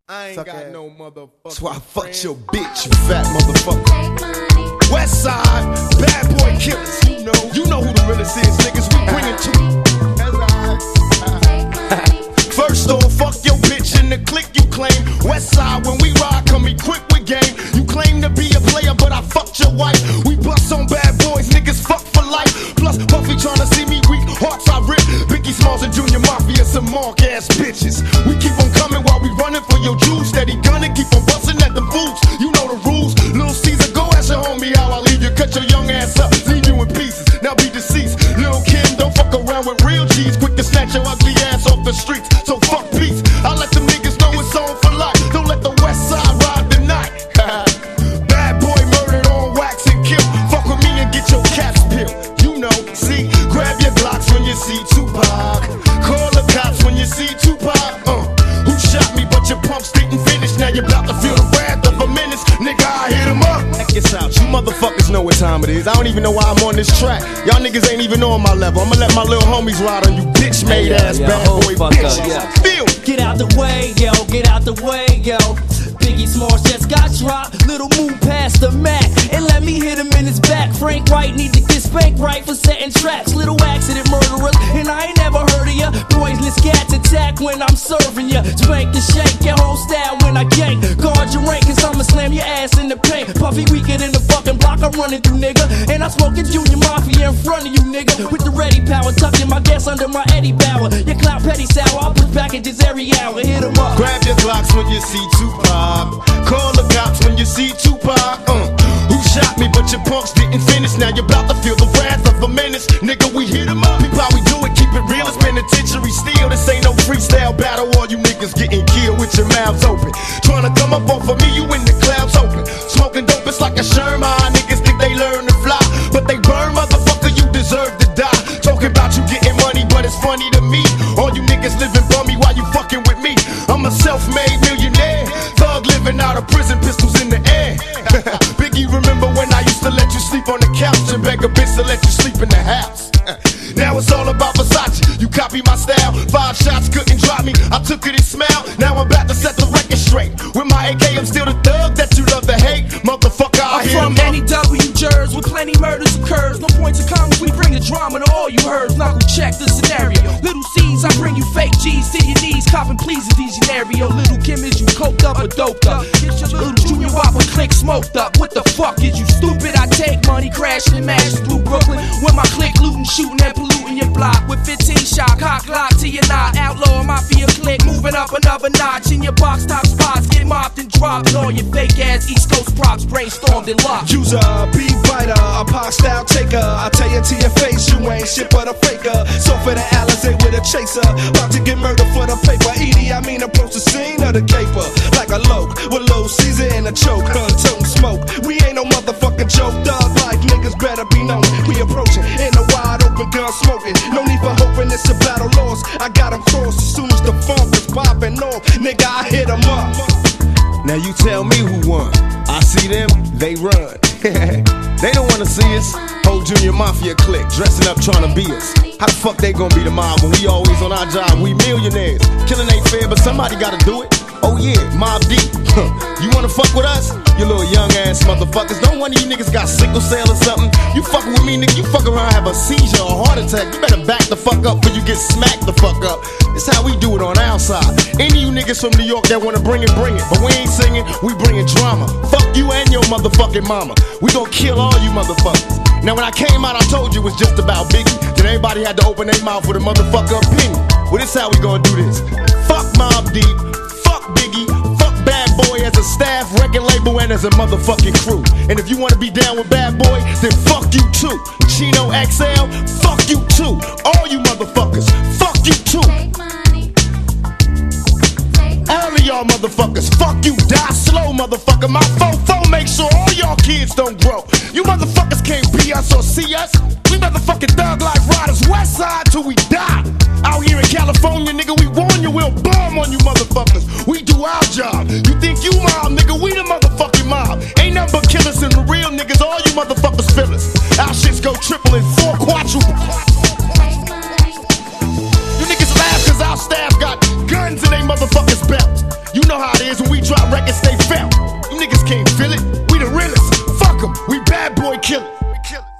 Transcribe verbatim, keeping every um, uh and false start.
I ain't Suck got ass. no motherfucker. That's why I fucked your bitch, you fat motherfucker. West Side, bad boy killers. You know, you know who the realest is, niggas. We bring it to you. First off, fuck your bitch in the clique you claim. West Side, when we ride, come equipped with game. You claim to be a player, but I fucked your wife. We bust on bad boys, niggas fuck for life. Plus, Puffy tryna see me weak, hearts I rip. Biggie Smalls and Junior Mafia, some mark ass bitches. We keep on coming while we running for your juice. Steady gunning, keep on busting at the boots. You know the rules. Lil Caesar, go ask your homie how I leave you. Cut your young ass up, leave you in pieces. Now be deceased. Lil Kim, don't fuck around with real G's. Quick to snatch your ugly ass off the streets. So fuck peace. I let them niggas know it's on for life. Don't let the West Side ride the night. Bad boy murdered on wax and kill. Fuck with me and get your cat's pill. You know, see, grab your Glocks when you see Tupac. Call the cops when you see Tupac. Uh, who shot me but your pumps didn't finish. Now you're about to feel the wrath of a menace. Nigga, I hit him up. Check this out, you motherfuckers know what time it is. I don't even know why I'm on this track. Y'all niggas ain't even on my level. I'ma let my little homies ride on you bitch made yeah, ass yeah, bad boy bitches. up, yeah. Feel. Get out the way, yo, get out the way, yo. Biggie Smalls just got dropped. Little move past the Mac and let me hit him in his back. Frank White need to get spanked right for setting traps. Little accident murderers, and I ain't never heard of ya. Poisonous cats attack when I'm serving ya. Spank and shake your whole style when I gank. Guard your rank, cause I'ma slam your ass in the paint. Puffy weaker than the fucking block I'm running through, nigga. And I smoking Junior Mafia in front of you, nigga. With the ready power, tucking my gas under my Eddie Bauer. Your clout petty sour, I'll push packages every hour. Hit 'em up. Grab your Glocks when you see Tupac. Call the cops when you see Tupac. Uh, who shot me but your punks didn't finish. Now you're about to feel the wrath of a menace. Nigga, we hit 'em up. People how we do it, keep it real. It's penitentiary steel. This ain't no freestyle battle. All you niggas getting killed with your mouths open. Trying to come up off of me, you in the clouds open. Smoking dope, it's like a Sherman. Niggas think they learn to fly, but they burn, motherfucker, you deserve to die. Talking about you getting money, but it's funny to me. All you niggas living bummy while you fucking with me. I'm a self-made millionaire. Thug living out of prison, pistols in the air. Biggie, remember when I used to let you sleep on the couch and beg a bitch to let you sleep in the house? Now it's all about Versace. You copy my style. Five shots couldn't drop me. I took it and smiled. Now I'm about to set the record straight. With my A K, I'm still the thug that you love to hate. Motherfucker, I I'm hear from N E W Jers, where plenty murders occurs. No points of comments, we bring the drama to all you heard. Knuckle check the scenario. Little C's, I bring you fake G's to your knees. Copping please in these scenario. Little Kim, is you coked up or doped up? Get your little Junior Whopper click smoked up. What the fuck is you stupid? I take money, crashing and mashing through Brooklyn. With my click looting, shooting and polluting your block. With fifteen shot, cock lock to your knot. Outlaw mafia click, moving up another notch. In your box top spots, get mopped and dropped. And all your fake ass East Coast props brainstormed and locked. User, beat biter, a pop style taker. I tell you to your face, you ain't shit but a faker. So for the Alizé with a chaser, about to get murdered for the paper. Edie, I mean approach the scene of the caper like a loke with low Caesar in a choke, huh, toting smoke. We ain't no motherfucking joke, dog like niggas better be known. We approaching in a wide open gun smoking. No need for hoping it's a battle lost. I got 'em crossed as soon as the funk is popping off. Nigga, I hit 'em up. Now you tell me who won. I see them, they run. They don't wanna see us. Whole Junior Mafia clique, dressing up trying to be us. How the fuck they gonna be the mob when we always on our job? We millionaires. Killing ain't fair, but somebody gotta do it. Oh yeah, Mob Deep. You wanna fuck with us? You little young ass motherfuckers. Don't one of you niggas got sickle cell or something? You fucking with me, nigga, you fuck around, have a seizure or a heart attack. You better back the fuck up before you get smacked the fuck up. It's how we do it on our side. Any of you niggas from New York that wanna bring it, bring it. But we ain't singing, we bringing drama. Fuck you and your motherfucking mama. We gon' kill all you motherfuckers. Now when I came out, I told you it was just about Biggie. Then everybody had to open their mouth with a motherfucker opinion. Well, this how we gonna do this. Fuck Mob Deep. Biggie, fuck Bad Boy as a staff, record label, and as a motherfucking crew. And if you wanna be down with Bad Boy, then fuck you too. Chino X L, fuck you too. All you motherfuckers, fuck you too. All of y'all motherfuckers, fuck you, die slow, motherfucker. My fofo make sure all y'all kids don't grow. You motherfuckers can't be us or see us. We motherfucking thug like riders, West Side till we die. Out here in California, nigga, we warn you, we'll bomb on you motherfuckers. We do our job. You think you mob, nigga, we the motherfucking mob. Ain't nothing but killers and the real niggas, all you motherfuckers feel us. Our shits go triple and four quadruple. You niggas laugh cause our staff got guns in they motherfuckers' belts. You know how about it is when we drop records, they felt. You niggas can't feel it. We the realest. Fuck 'em. We bad boy killers. We kill it.